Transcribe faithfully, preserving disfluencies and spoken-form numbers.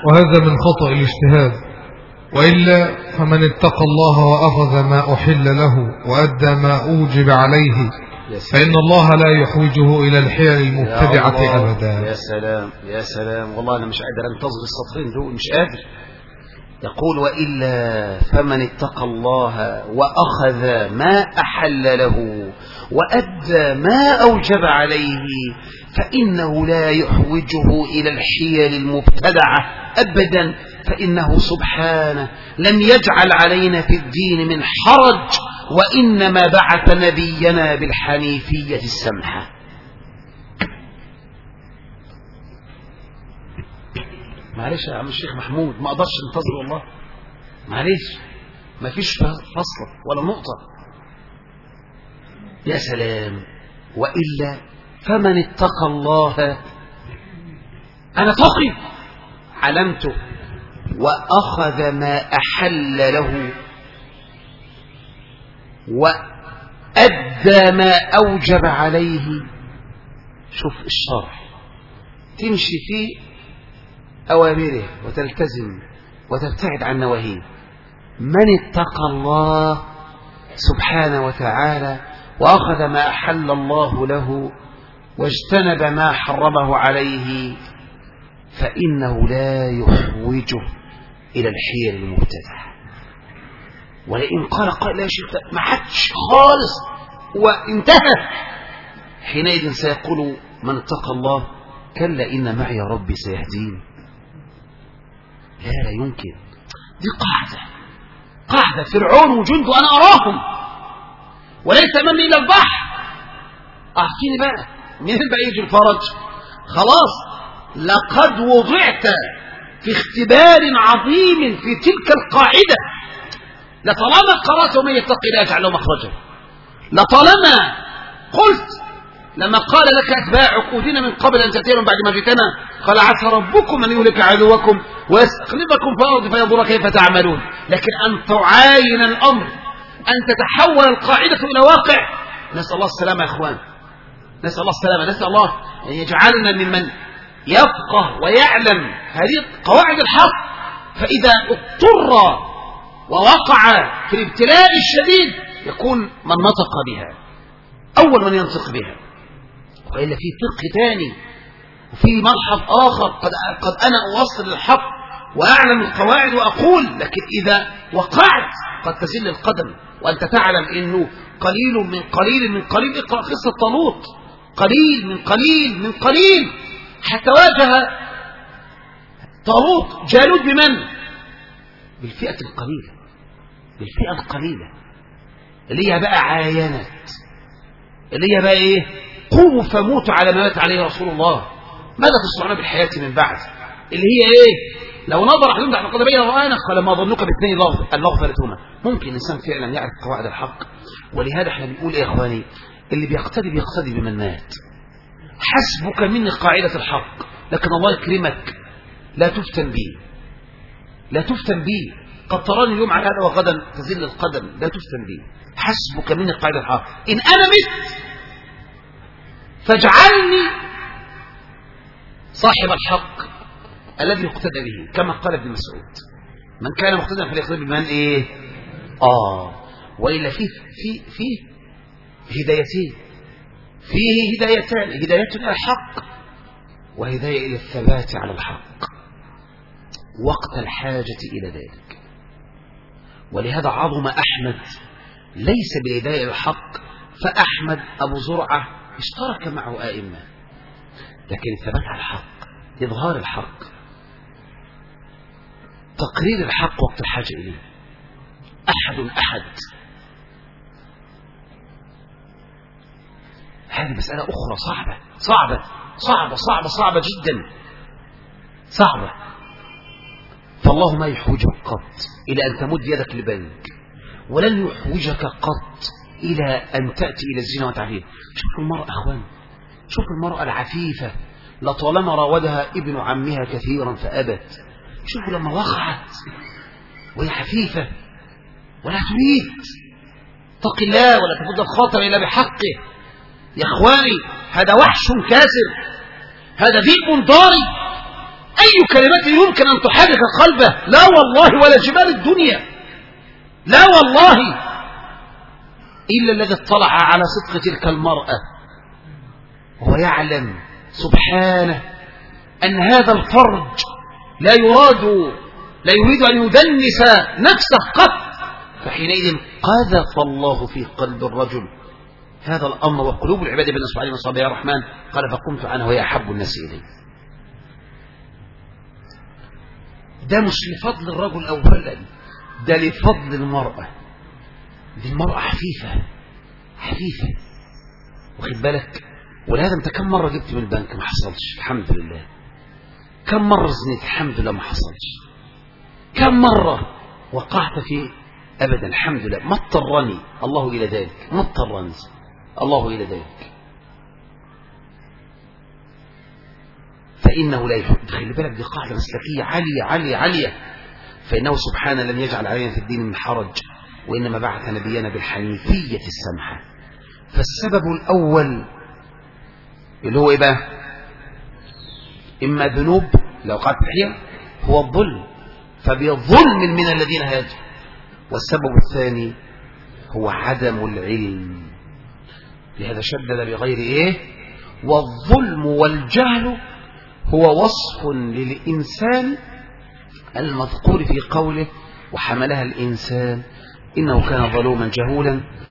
وهذا من خطأ الاجتهاد، وإلا فمن اتقى الله وأخذ ما أحل له وأدى ما أوجب عليه فإن الله لا يحوجه إلى الحيل المبتدعة أبدا. يا سلام يا سلام، والله أنا مش قادر أنتظر السطرين دول، مش قادر. يقول وإلا فمن اتقى الله وأخذ ما أحل له وأدى ما أوجب عليه فإنه لا يحوجه إلى الحيل المبتدعة أبدا، فإنه سبحانه لم يجعل علينا في الدين من حرج، وإنما بعث نبينا بالحنيفية السمحة. معلش يا عم الشيخ محمود، ما أقدرش انتظر والله، معلش ما فيش فصلة ولا نقطة. يا سلام. وإلا فمن اتقى الله، أنا تقي علمته، وأخذ ما أحل له وأدى ما أوجب عليه. شوف الشرح، تمشي في أوامره وتلتزم وتبتعد عن نواهيه. من اتقى الله سبحانه وتعالى وأخذ ما أحل الله له واجتنب ما حرمه عليه فإنه لا يحوجه إلى الحيل المبتدعة. ولئن قال قال لا شيء ما حدش خالص وانتهى، حينئذ سيقول من اتقى الله كلا إن معي ربي سيهدين. لا لا يمكن، دي قاعدة قاعدة فرعون وجنده أنا أراهم وليس أمامي إلا البحر. أعطيني بقى منين بقى يجي الفرج؟ خلاص لقد وضعت في اختبار عظيم في تلك القاعدة. لطالما قرأت ومن يتقي لا يجعل له مخرجا، لطالما قلت لما قال لك أتباعك أوذينا من قبل أن تأتيهم بعد ما جئتنا قال عسى ربكم أن يهلك عدوكم ويستخلفكم في الأرض فينظر كيف تعملون. لكن أن تعاين الأمر، أن تتحول القاعدة إلى واقع، نسأل الله السلامة يا أخوان، نسأل الله السلامة، نسأل الله أن يجعلنا ممن يفقه ويعلم هذه قواعد الحق. فإذا اضطر ووقع في الابتلاء الشديد يكون من نطق بها أول من ينطق بها. وإلا في فقه ثاني وفي ملحظ آخر، قد, قد أنا أوصل الحق وأعلم القواعد وأقول، لكن إذا وقعت قد تزل القدم. وأنت تعلم أنه قليل من قليل من قليل، اقرأ قصة طالوت، قليل من قليل من قليل حتى واجه طالوت جالوت بمن؟ بالفئة القليلة، بالفئة القليلة اللي هي بقى عاينت، اللي هي بقى ايه؟ قوموا فموتوا على ما مات عليه رسول الله، ماذا تصنعون بالحياة من بعد؟ اللي هي ايه؟ لو نظر احدهم تحت قدمي رآنا قال ما ظنك باثنين اللغفرتهما. ممكن الانسان فعلا يعرف قواعد الحق. ولهذا احنا بنقول يا اخواني اللي بيقتدي بيقتدي بمن مات. حسبك مني قاعدة الحق، لكن الله يكرمك لا تفتن بي، لا تفتن بي. قد تراني اليوم على هذا وغدا تزل القدم، لا تفتن بي. حسبك مني قاعدة الحق، إن أنا مت فاجعلني صاحب الحق الذي يقتدى به، كما قال ابن مسعود من كان مقتدى فليقتدي بمن ايه؟ اه والا في في في هدايتين، فيه هدايتان، هداية الى الحق وهداية الى الثبات على الحق وقت الحاجة الى ذلك. ولهذا عظم احمد ليس بالهداية الى الحق، فاحمد ابو زرعة اشترك معه ائمة، لكن الثبات على الحق، اظهار الحق، تقرير الحق وقت الحاجة إليه. أحد أحد هذه مسألة أخرى صعبة صعبة صعبة صعبة صعبة جدا، صعبة. فالله ما يحوجك قط إلى أن تمد يدك لبنك، ولن يحوجك قط إلى أن تأتي إلى الزنا والتعفيف. شوفوا المرأة أخوان، شوفوا المرأة العفيفة لطالما راودها ابن عمها كثيرا فأبت. شوفوا لما وقعت وهي حفيفة ولا تريد تق الله ولا تفض الخاطر إلا بحقه. يا إخواني هذا وحش كاسر، هذا ذئب ضاري، أي كلمة يمكن أن تحرك قلبه؟ لا والله، ولا جبال الدنيا، لا والله، إلا الذي اطلع على صدق تلك المرأة وهو يعلم سبحانه أن هذا الفرج لا يراد لا يريد أن يدنس نفسه قط، فحينئذ قذف الله في قلب الرجل هذا الأمر. وقلوب العباد بين أصبعين من أصابع الرحمن، قال فقمت عنه وهي أحب الناس إلي. ده مش لفضل الرجل أولا، ده لفضل المرأة. دي المرأة حفيفة حفيفة، واخد بالك؟ ولهذا انت كم مرة جبت من البنك ما حصلش؟ الحمد لله. كم مرة زنيت؟ الحمد لله ما حصلش. كم مرة وقعت في أبدا؟ الحمد لله ما اضطرني الله إلى ذلك، ما اضطرني الله إلى ذلك. فإنه لا يحب. خلي بالك دي قاعدة مسلكية عالية عالية عالية. فإنه سبحانه لم يجعل علينا في الدين من حرج، وإنما بعث نبينا بالحنيفية السمحة. فالسبب الأول اللي هو إيه بقى؟ إما ذنوب لو قعدت فيها، هو الظلم، فبظلم من الذين هاجوا. والسبب الثاني هو عدم العلم، لهذا شدد بغير إيه؟ والظلم والجهل هو وصف للإنسان المذكور في قوله وحملها الإنسان إنه كان ظلوما جهولا.